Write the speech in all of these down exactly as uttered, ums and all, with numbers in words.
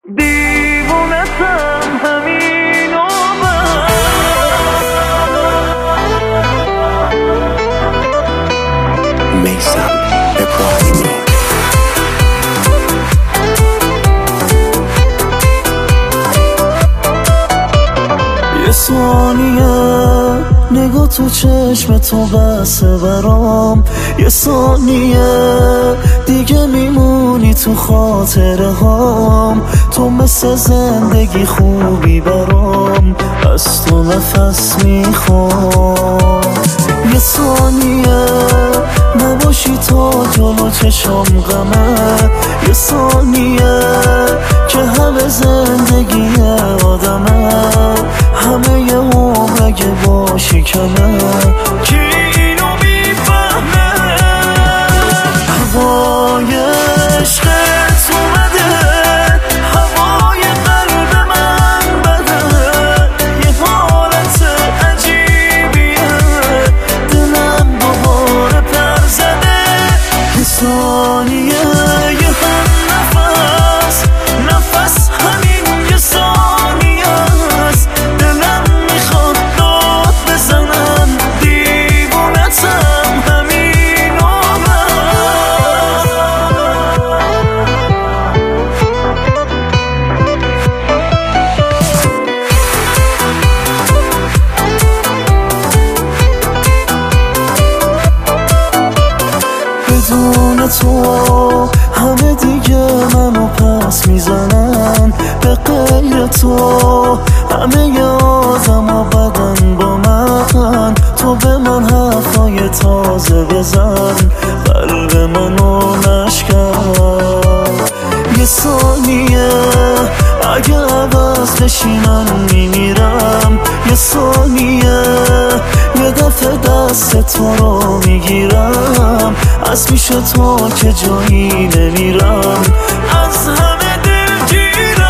دیوونتم همین عمر. میثم ابراهیمی. یه ثانیه نگاه تو چشم تو بسه برام، یه ثانیه دیگه میمونی تو خاطره هام. تو مثل زندگی خوبی برام، از تو نفس میخوام. یه ثانیه نباشی تا جلو چشم غمه، یه ثانیه که همه زندگی آدمه، همه یه عمر اگه باشی کمه. کی اینو میفهمه؟ هوای عشقت اومده، هوای قلب من بده، یه حالت عجیبیه، دلم دوباره پر زده. یه ثانیه یه هم نفس، نفس همین یه ثانیه است. دلم میخواد داد بزنم، دیوونتم همین عمر. بدون تو همه دیگه منو پس میزنن، به غیر تو همه یادم بدن با من. تو به من حرفای تازه بزن، قلب منو نشکن. یه ثانیه اگه عوض بشی من میمیرم، یه ثانیه یه دفعه دست تو رو میگیرم، از پیش تو که جایی نمیرم، از همه دلگیرم.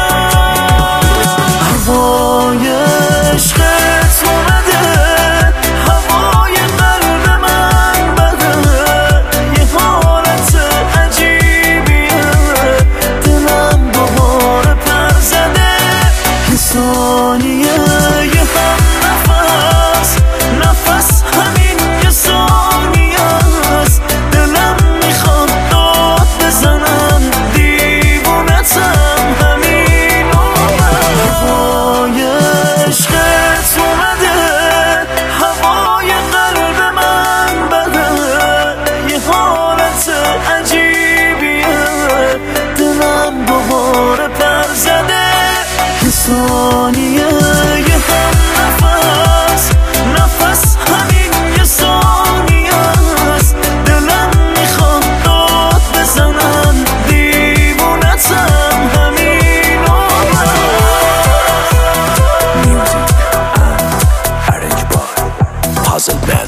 هوای عشقت اومده، هوای قلب من بده، یه حالت عجیبیه، دلم دوباره پر زده. یه ثانیه یه هم نفس، نفس همین یه ثانیه است. دلم میخواد داد بزنم، دیوونتم همین عمر. هوای عشقت اومده، هوای قلب من بده، یه حالت عجیبیه، دلم دوباره پر زده. یه ثانیه یه هم نفس، نفس همین یه ثانیه است. دلم میخواد داد بزنم، دیوونتم همین عمر. Music and arranged by Puzzle Man.